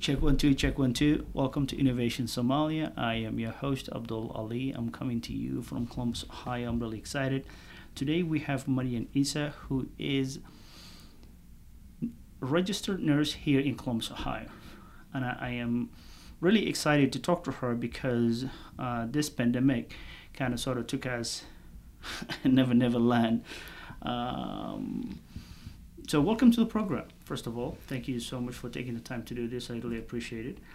Check one, two, check one, two. Welcome to Innovation Somalia. I am your host, Abdul Ali. I'm coming to you from Columbus, Ohio. I'm really excited. Today we have Marian Isa, who is a registered nurse here in Columbus, Ohio. And I am really excited to talk to her because this pandemic kind of sort of took us never land. So welcome to the program, first of all. Thank you so much for taking the time to do this. I really appreciate it.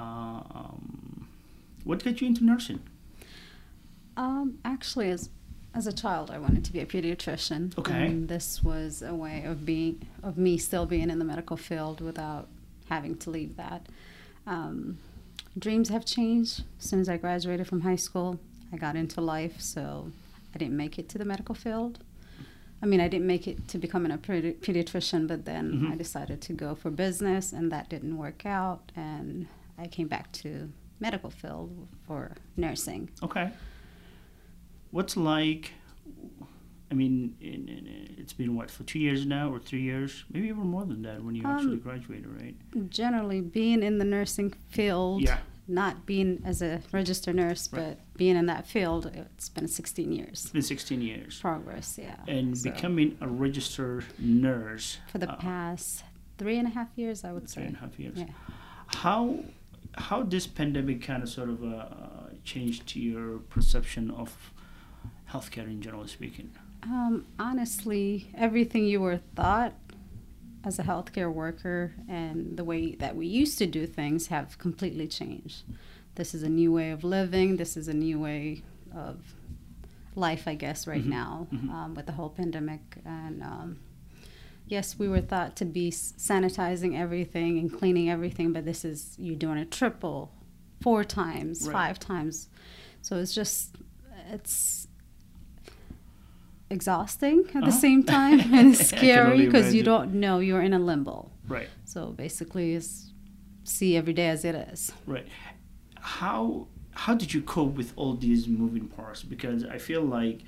What got you into nursing? Actually, as a child, I wanted to be a pediatrician. Okay. And this was a way of me still being in the medical field without having to leave that. Dreams have changed since I graduated from high school. I got into life, so I didn't make it to the medical field. I mean, I didn't make it to becoming a pediatrician, but then I decided to go for business, and that didn't work out, and I came back to medical field for nursing. Okay. What's like, I mean, it's been what, for 2 years now, or 3 years? Maybe even more than that when you actually graduated, right? Generally, being in the nursing field, not being as a registered nurse, but being in that field, it's been 16 years. It's been 16 years. Progress, yeah. And so, becoming a registered nurse. For the past 3.5 years, I would say. 3.5 years. Yeah. How this pandemic kind of sort of changed your perception of healthcare in general speaking? Honestly, everything you were taught as a healthcare worker and the way that we used to do things have completely changed. This is a new way of living. This is a new way of life, I guess, right now with the whole pandemic. And yes, we were thought to be sanitizing everything and cleaning everything, but this is, you're doing it triple, 4 times, 5 times. So it's exhausting at the same time, and it's scary because you don't know, you're in a limbo. Right. So basically it's see every day as it is. Right. How did you cope with all these moving parts? Because I feel like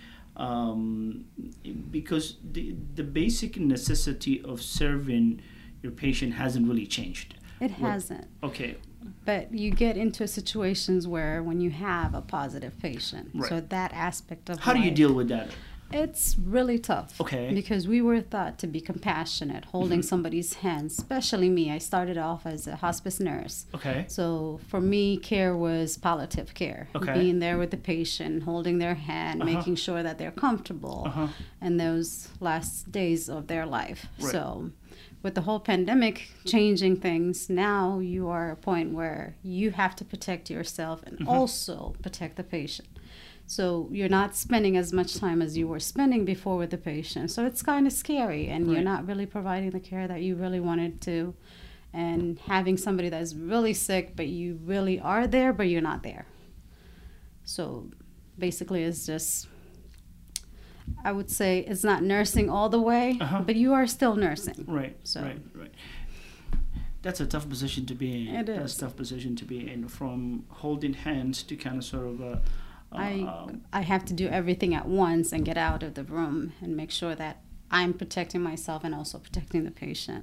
because the basic necessity of serving your patient hasn't really changed. It hasn't. Okay. But you get into situations where when you have a positive patient, so that aspect of how do you deal with that? It's really tough. Okay. Because we were thought to be compassionate, holding somebody's hand, especially me. I started off as a hospice nurse. Okay. So for me, care was palliative care. Okay. Being there with the patient, holding their hand, making sure that they're comfortable in those last days of their life. Right. So with the whole pandemic changing things, now you are at a point where you have to protect yourself and also protect the patient. So you're not spending as much time as you were spending before with the patient. So it's kind of scary, and you're not really providing the care that you really wanted to. And having somebody that's really sick, but you really are there, but you're not there. So basically it's just, I would say it's not nursing all the way, but you are still nursing. Right, so. right. That's a tough position to be in. It is. That's a tough position to be in, from holding hands to kind of sort of... I have to do everything at once and get out of the room and make sure that I'm protecting myself and also protecting the patient.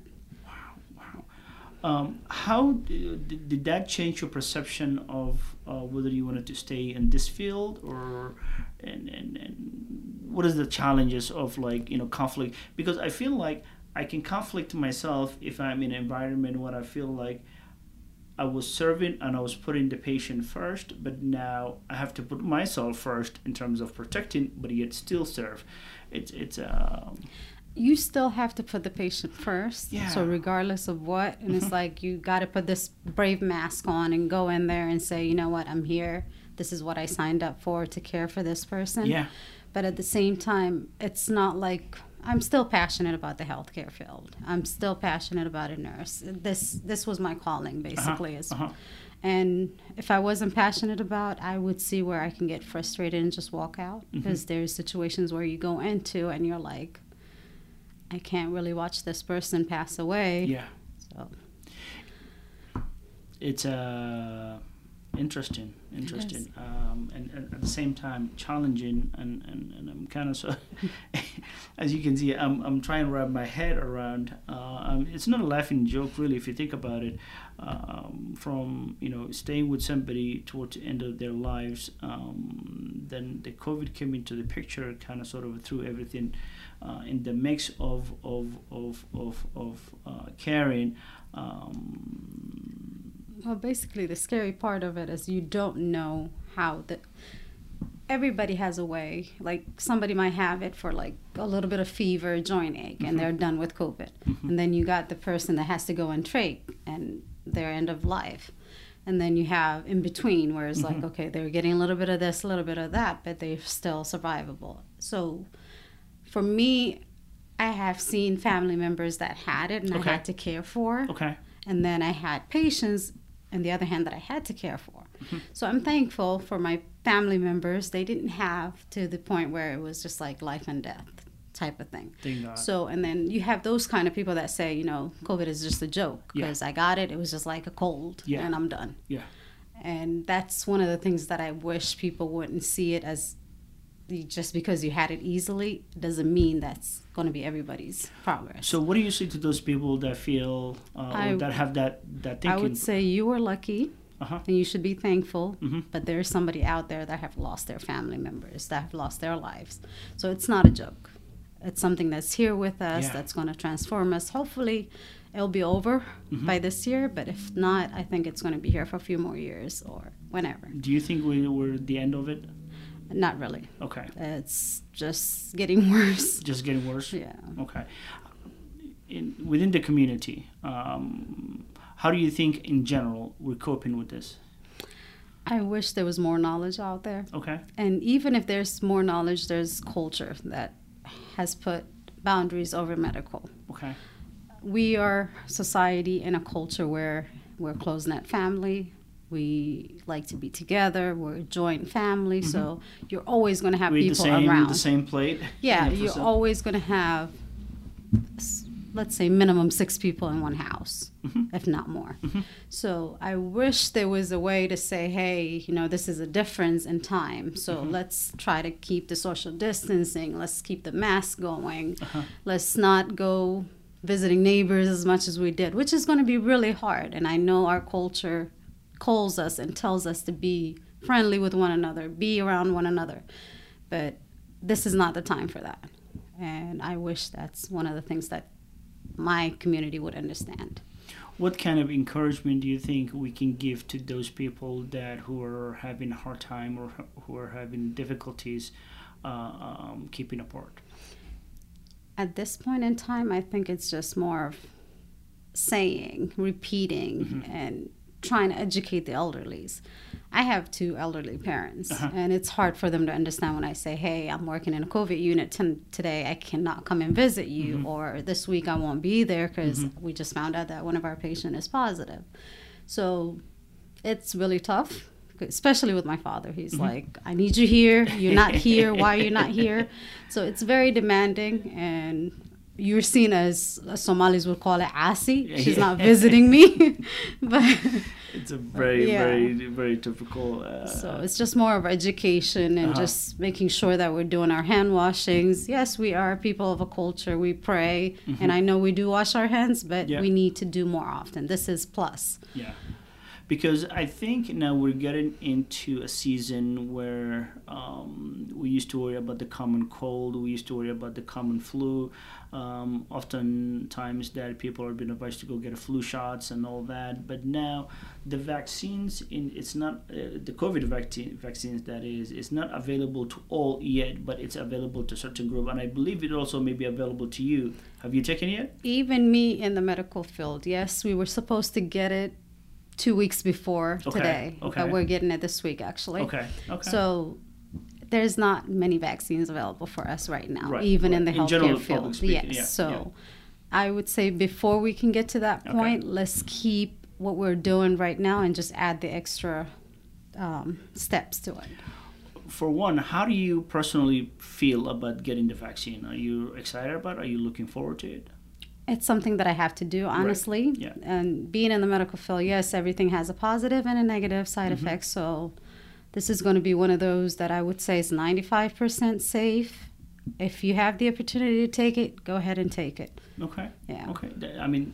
Wow. How did that change your perception of whether you wanted to stay in this field or and what is the challenges of conflict? Because I feel like I can conflict myself if I'm in an environment where I feel like I was serving and I was putting the patient first, but now I have to put myself first in terms of protecting, but yet still serve. You still have to put the patient first. Yeah. So regardless of what, and it's like you got to put this brave mask on and go in there and say, you know what, I'm here. This is what I signed up for, to care for this person. Yeah. But at the same time, it's not like, I'm still passionate about the healthcare field. I'm still passionate about a nurse. This was my calling, basically. And if I wasn't passionate about, I would see where I can get frustrated and just walk out. Because there's situations where you go into and you're like, I can't really watch this person pass away. Yeah. So it's Interesting. Yes. And at the same time challenging, and I'm kind of so as you can see, I'm trying to wrap my head around. It's not a laughing joke, really, if you think about it. From staying with somebody towards the end of their lives, then the COVID came into the picture, kind of sort of threw everything in the mix of caring. Well, basically, the scary part of it is you don't know how the. Everybody has a way. Like somebody might have it for like a little bit of fever, joint ache, and they're done with COVID. And then you got the person that has to go and trach and their end of life. And then you have in between where it's like, okay, they're getting a little bit of this, a little bit of that, but they're still survivable. So for me, I have seen family members that had it and I had to care for. Okay. And then I had patients, on the other hand, that I had to care for. So I'm thankful for my family members. They didn't have to the point where it was just like life and death type of thing. Thank God. So, and then you have those kind of people that say, COVID is just a joke because I got it. It was just like a cold and I'm done. Yeah. And that's one of the things that I wish people wouldn't see it as just because you had it easily doesn't mean that's going to be everybody's progress. So what do you say to those people that feel, that have that thinking? I would say you were lucky. And you should be thankful, but there's somebody out there that have lost their family members, that have lost their lives. So it's not a joke. It's something that's here with us, that's going to transform us. Hopefully, it'll be over by this year, but if not, I think it's going to be here for a few more years or whenever. Do you think we're at the end of it? Not really. Okay. It's just getting worse. Just getting worse? Yeah. Okay. Within the community, how do you think, in general, we're coping with this? I wish there was more knowledge out there. Okay. And even if there's more knowledge, there's culture that has put boundaries over medical. Okay. We are society in a culture where we're close-knit family. We like to be together. We're a joint family. So you're always going to have people around. The same plate. Yeah, you're always going to have, let's say, minimum 6 people in one house, if not more. So I wish there was a way to say, hey, this is a difference in time. So let's try to keep the social distancing. Let's keep the mask going. Let's not go visiting neighbors as much as we did, which is going to be really hard. And I know our culture calls us and tells us to be friendly with one another, be around one another. But this is not the time for that. And I wish that's one of the things that my community would understand. What kind of encouragement do you think we can give to those people who are having a hard time or who are having difficulties keeping apart? At this point in time, I think it's just more of saying, repeating, and trying to educate the elderlies. I have 2 elderly parents, and it's hard for them to understand when I say, hey, I'm working in a COVID unit today. I cannot come and visit you, or this week I won't be there because we just found out that one of our patients is positive. So it's really tough, especially with my father. He's like, I need you here. You're not here. Why are you not here? So it's very demanding, and you're seen as Somalis would call it asi. She's not visiting me. But it's a very, very typical. So it's just more of education and just making sure that we're doing our hand washings. Yes, we are people of a culture. We pray. And I know we do wash our hands, but we need to do more often. This is plus. Yeah. Because I think now we're getting into a season where we used to worry about the common cold, we used to worry about the common flu. Oftentimes that people are being advised to go get a flu shots and all that. But now the vaccines, it's not the COVID vaccines that is not available to all yet, but it's available to a certain group. And I believe it also may be available to you. Have you taken it yet? Even me in the medical field, yes, we were supposed to get it 2 weeks before today. But we're getting it this week, actually. Okay. So there's not many vaccines available for us right now, even in the healthcare field. Yes. So I would say before we can get to that point, let's keep what we're doing right now and just add the extra steps to it. For one, how do you personally feel about getting the vaccine? Are you excited about it? Are you looking forward to it? It's something that I have to do, honestly. Yeah. And being in the medical field, yes, everything has a positive and a negative side effect. So this is going to be one of those that I would say is 95% safe. If you have the opportunity to take it, go ahead and take it. Okay. Yeah. Okay. I mean,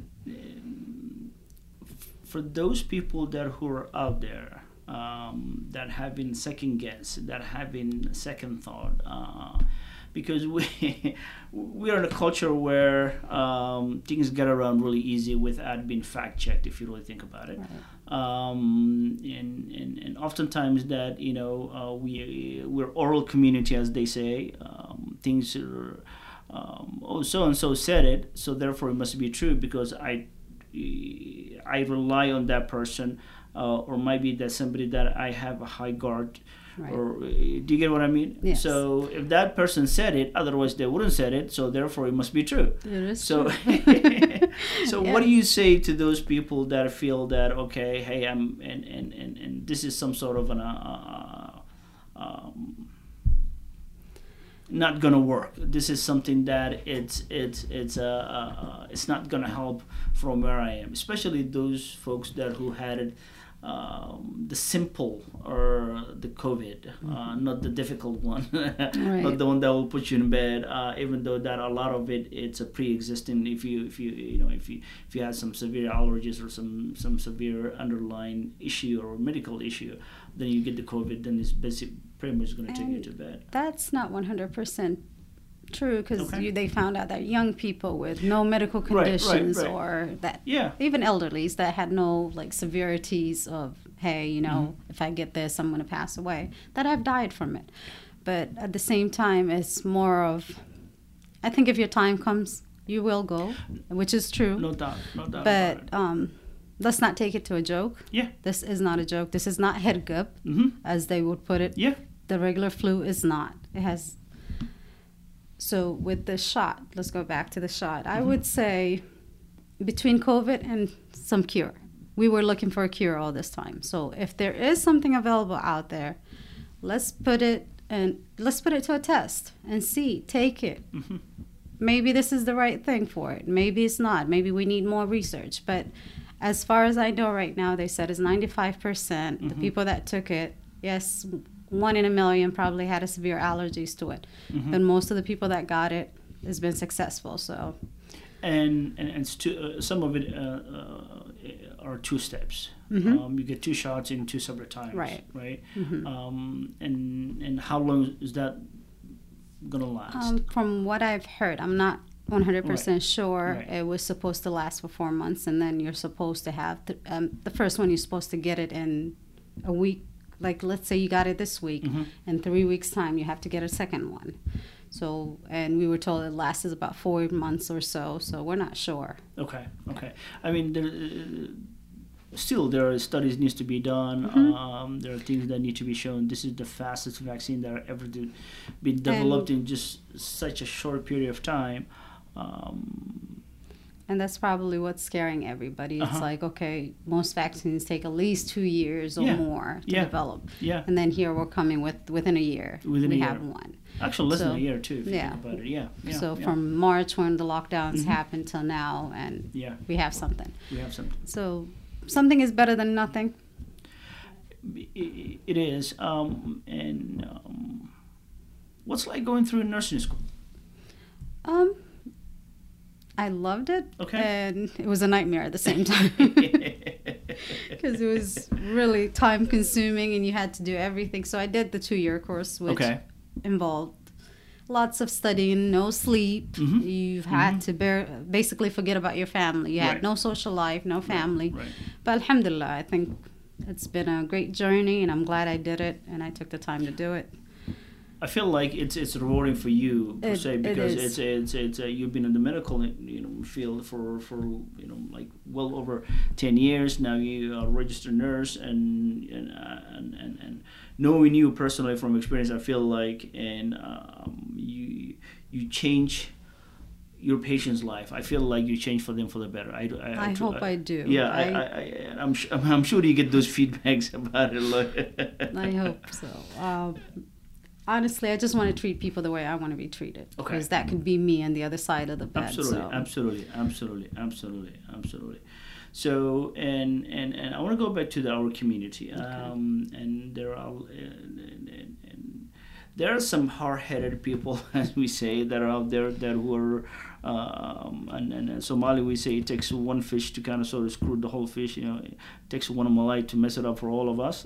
for those people who are out there that have been second guessed, that have been second thought, because we are in a culture where things get around really easy without being fact checked, if you really think about it. Right. And oftentimes that we're oral community, as they say. Things are so and so said it, so therefore it must be true because I rely on that person, or maybe that's somebody that I have a high guard. Right. Or do you get what I mean? Yes. So if that person said it, otherwise they wouldn't said it. So therefore it must be true. It is so, true. so Yeah. what do you say to those people that feel that okay, hey, and this is some sort of an not gonna work. This is something that it's not gonna help from where I am. Especially those folks who had it. The simple or the COVID, not the difficult one, Right. not the one that will put you in bed. Even though that a lot of it's a pre-existing. If you have some severe allergies or some severe underlying issue or medical issue, then you get the COVID. Then it's pretty much going to take you to bed. That's not 100% true because Okay. they found out that young people with no medical conditions right. or that Yeah. even elderlies that had no like severities of hey if I get this I'm going to pass away that have died from it. But at the same time it's more of I think if your time comes you will go, which is true. No doubt But about it. let's not take it to a joke. Yeah. This is not a joke. This is not head gup, as they would put it. Yeah. The regular flu is not. It has. So with the shot, let's go back to the shot. I would say between COVID and some cure, we were looking for a cure all this time. So if there is something available out there, let's put it to a test and see. Take it. Maybe this is the right thing for it. Maybe it's not. Maybe we need more research. But as far as I know right now, they said it's 95%. The people that took it, yes, 1 in a million probably had a severe allergies to it. But most of the people that got it has been successful. So, and some of it are 2 steps. You get 2 shots in 2 separate times. Right. Right. And how long is that gonna last? From what I've heard, I'm not 100% sure. Right. It was supposed to last for 4 months, and then you're supposed to have the first one. You're supposed to get it in a week. Like let's say you got it this week, in 3 weeks' time you have to get a second one. So, and we were told it lasts about 4 months or so. So we're not sure. Okay. I mean, there are studies needs to be done. There are things that need to be shown. This is the fastest vaccine that ever been developed in just such a short period of time. And that's probably what's scaring everybody. It's like, okay, most vaccines take at least 2 years or more to develop. Yeah. And then here we're coming within a year. We have one. Actually, less than a year too. If you think about it. Yeah. So from March when the lockdowns happened till now, and we have something. So something is better than nothing. It is. What's like going through nursing school? I loved it, Okay. and it was a nightmare at the same time because it was really time consuming and you had to do everything. So I did the 2-year course, which involved lots of studying, no sleep. You've had to basically forget about your family. You had no social life, no family. Right. But alhamdulillah, I think it's been a great journey, and I'm glad I did it and I took the time to do it. I feel like it's rewarding for you per se because it's you've been in the medical field for like well over 10 years now. You are a registered nurse and knowing you personally from experience, I feel like you change your patient's life. I feel like you change for them for the better. I hope I do. Yeah, I'm sure you get those feedbacks about it. I hope so. Honestly, I just want to treat people the way I want to be treated. Okay. Because that could be me on the other side of the bed. Absolutely, so. absolutely. So, and I want to go back to our community. And there are some hard-headed people, as we say, that are out there that who are, and in Somali we say it takes one fish to kind of sort of screw the whole fish. You know, it takes one malai to mess it up for all of us.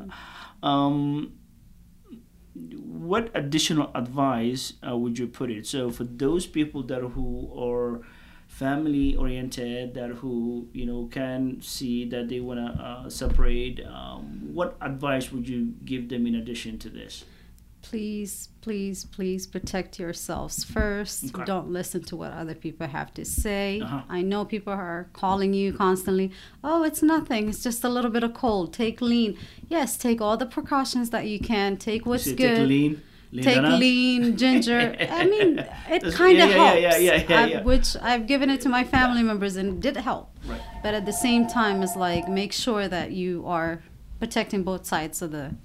What additional advice would you put it? So for those people that who are family oriented, that who can see that they want to separate, what advice would you give them in addition to this? Please, please, please protect yourselves first. Okay. Don't listen to what other people have to say. Uh-huh. I know people are calling you constantly. Oh, it's nothing. It's just a little bit of cold. Take lean. Yes, take all the precautions that you can. Take what's So good. take lean. Take lean, ginger. I mean, it kind of helps. Yeah. Which I've given it to my family members and it did help. Right. But at the same time, it's like make sure that you are protecting both sides of the.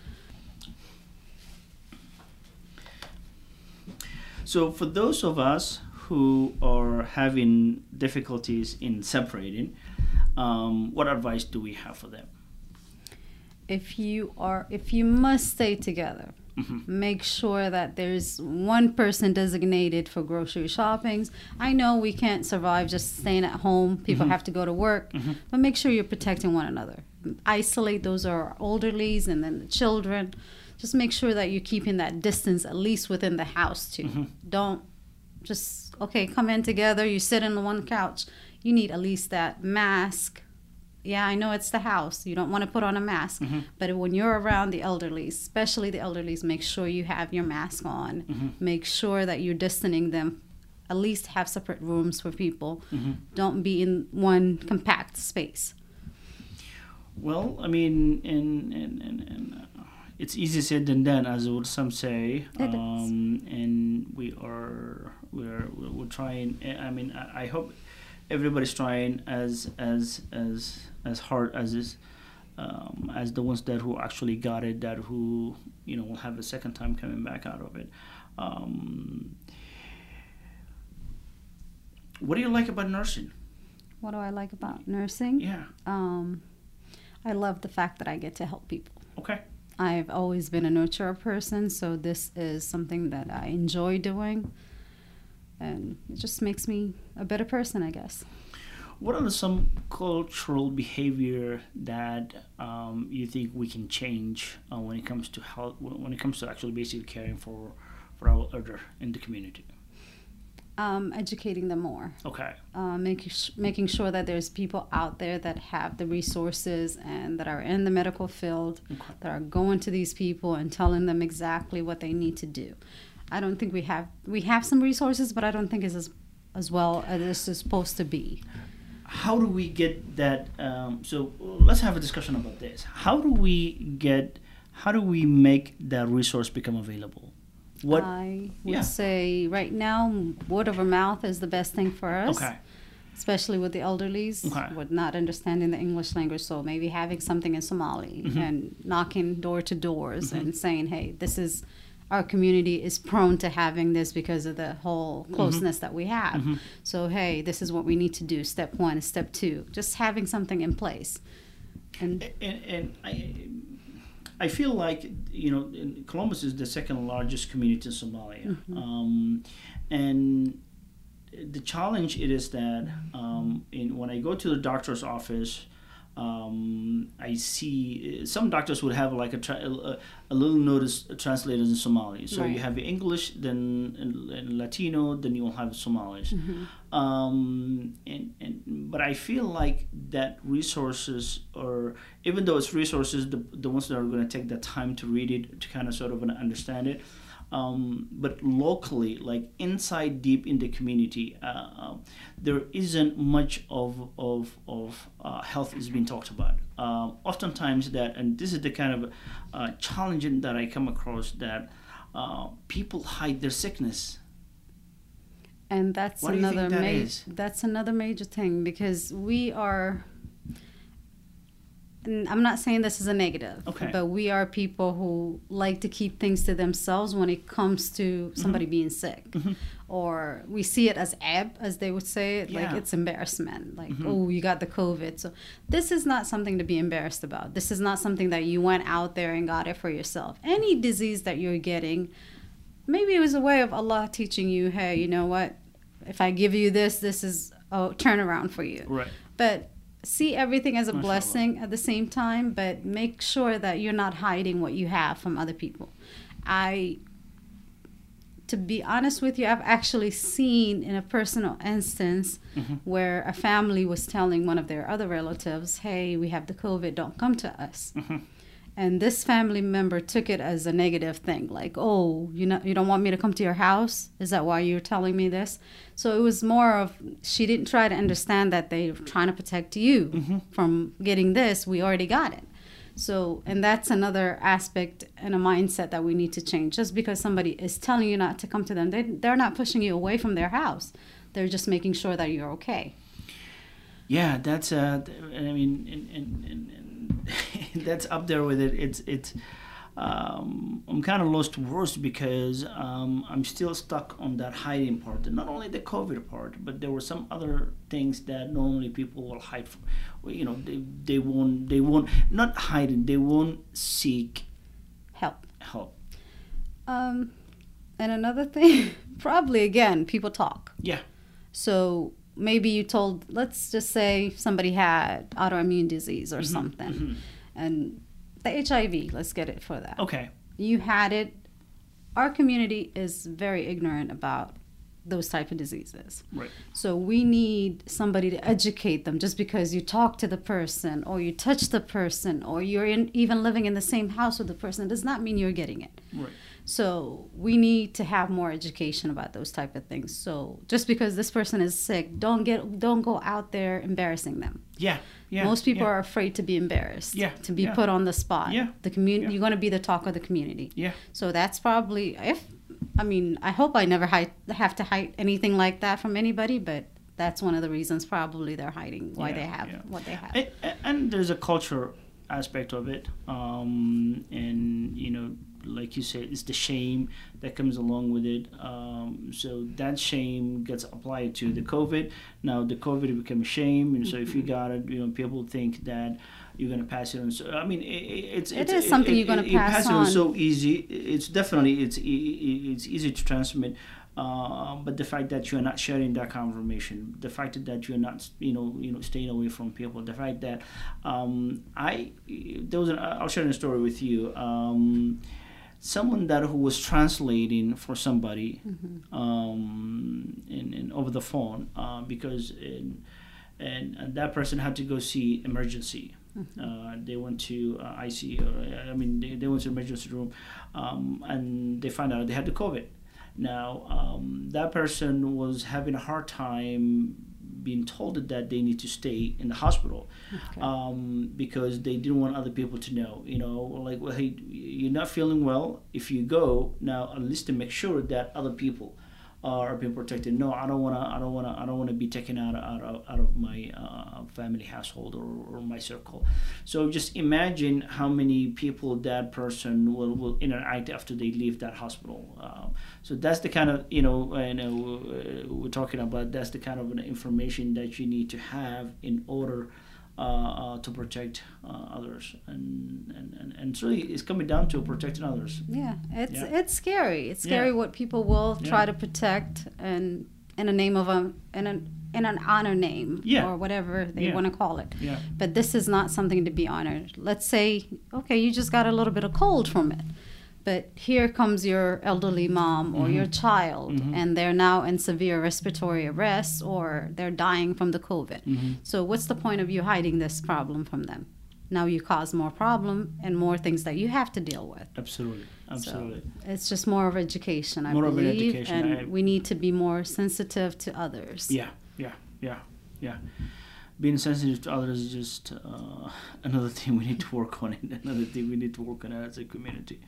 So for those of us who are having difficulties in separating, what advice do we have for them? If you must stay together, make sure that there's one person designated for grocery shoppings. I know we can't survive just staying at home. People have to go to work, but make sure you're protecting one another. Isolate those are elderlies and then the children. Just make sure that you're keeping that distance at least within the house too. Don't just come in together. You sit on the one couch. You need at least that mask. Yeah, I know it's the house. You don't want to put on a mask. But when you're around the elderly, especially the elderly, make sure you have your mask on. Make sure that you're distancing them. At least have separate rooms for people. Don't be in one compact space. Well, I mean, it's easier said than done, as would some say. And we're trying. I mean, I hope everybody's trying as hard as the ones that who actually got it, that who will have a second time coming back out of it. What do you like about nursing? What do I like about nursing? Yeah. I love the fact that I get to help people. Okay. I've always been a nurturer person, so this is something that I enjoy doing. And it just makes me a better person, I guess. What are some cultural behavior that you think we can change when it comes to health, when it comes to actually basically caring for our elder in the community? Educating them more. Okay. Making sure that there's people out there that have the resources and that are in the medical field, that are going to these people and telling them exactly what they need to do. I don't think we have some resources, but I don't think it's as well as it's supposed to be. How do we get that? So let's have a discussion about this. How do we make that resource become available? What I would say right now, word of mouth is the best thing for us. Okay. Especially with the elderlies, with not understanding the English language. So maybe having something in Somali and knocking door to doors and saying, hey, this is, our community is prone to having this because of the whole closeness that we have. So, hey, this is what we need to do. Step 1, step 2, just having something in place. And I feel like, Columbus is the second largest community in Somalia. And the challenge it is that when I go to the doctor's office, I see some doctors would have like a little notice translated in Somali. So you have English, then in Latino, then you'll have Somalis. But I feel like that resources, or even though it's resources, the ones that are going to take the time to read it, to kind of sort of understand it, but locally, like inside deep in the community, there isn't much of health is being talked about. Oftentimes that, and this is the kind of challenge that I come across, that people hide their sickness. And that's another major thing, because we are, and I'm not saying this is a negative, Okay. but we are people who like to keep things to themselves when it comes to somebody being sick. Or we see it as as they would say it, like Yeah. it's embarrassment. Like, oh, you got the COVID. So this is not something to be embarrassed about. This is not something that you went out there and got it for yourself. Any disease that you're getting, maybe it was a way of Allah teaching you, hey, you know what? If I give you this, this is a turnaround for you. Right. But see everything as a Mashallah. blessing at the same time, but make sure that you're not hiding what you have from other people. To be honest with you, I've actually seen in a personal instance where a family was telling one of their other relatives, hey, we have the COVID, don't come to us. And this family member took it as a negative thing, like, oh, you don't want me to come to your house? Is that why you're telling me this? So it was more of, she didn't try to understand that they were trying to protect you from getting this. We already got it. So, and that's another aspect and a mindset that we need to change. Just because somebody is telling you not to come to them, they're not pushing you away from their house. They're just making sure that you're okay. Yeah, that's I mean, and that's up there with it. It's I'm kind of lost for words because I'm still stuck on that hiding part. Not only the COVID part, but there were some other things that normally people will hide from. You know, they won't not hiding. They won't seek Help. And another thing, probably again, people talk. Yeah. So maybe you told, let's just say somebody had autoimmune disease or something, and the HIV, let's get it for that. Okay. You had it. Our community is very ignorant about those type of diseases. Right. So we need somebody to educate them. Just because you talk to the person or you touch the person or you're even living in the same house with the person does not mean you're getting it. Right. So we need to have more education about those type of things. So just because this person is sick, don't go out there embarrassing them. Yeah. Yeah. Most people are afraid to be embarrassed. Yeah. To be put on the spot. Yeah. The community. Yeah. You're going to be the talk of the community. Yeah. So that's probably I hope I never have to hide anything like that from anybody, but that's one of the reasons probably they're hiding why they have what they have. And there's a culture aspect of it, and you know, like you said, it's the shame that comes along with it. So that shame gets applied to the COVID. Now the COVID becomes shame, and so if you got it, you know, people think that you're going to pass it on. So I mean, it is something you're going to pass it on. so easy. It's definitely it's easy to transmit. But the fact that you're not sharing that kind of information, the fact that you're not, staying away from people, the fact that I'll share a story with you. Someone who was translating for somebody in over the phone because and that person had to go see emergency. They went to ICU. They went to emergency room, and they found out they had the COVID. Now, that person was having a hard time being told that they need to stay in the hospital because they didn't want other people to know. Like, well, hey, you're not feeling well. If you go now, at least to make sure that other people are being protected. No, I don't wanna be taken out of my family household or my circle. So just imagine how many people that person will interact after they leave that hospital. So that's the kind of we're talking about. That's the kind of information that you need to have in order to protect others, and so it's coming down to protecting others. It's scary. It's scary what people will try to protect, and in a name of in an honor name or whatever they want to call it. But this is not something to be honored. Let's say, okay, you just got a little bit of cold from it, but here comes your elderly mom or your child, and they're now in severe respiratory arrest or they're dying from the COVID. So what's the point of you hiding this problem from them? Now you cause more problem and more things that you have to deal with. Absolutely. So it's just more of education, I believe, and we need to be more sensitive to others. Yeah. Being sensitive to others is just another thing we need to work on. Another thing we need to work on as a community.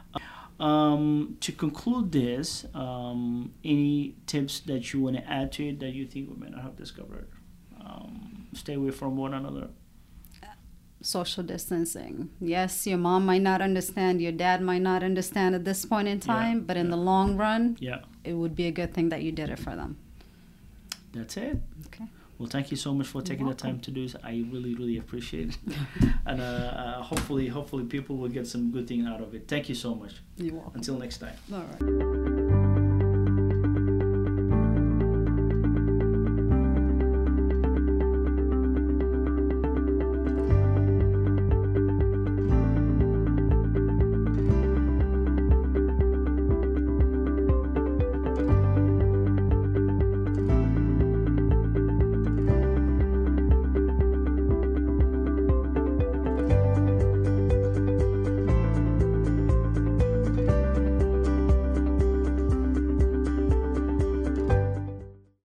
To conclude this, any tips that you want to add to it that you think we may not have discovered? Stay away from one another. social distancing. Yes, your mom might not understand, your dad might not understand at this point in time, but in the long run, it would be a good thing that you did it for them. That's it. Okay. Well, thank you so much for taking the time to do this. I really, really appreciate it. And hopefully people will get some good thing out of it. Thank you so much. You're welcome. Until next time. All right.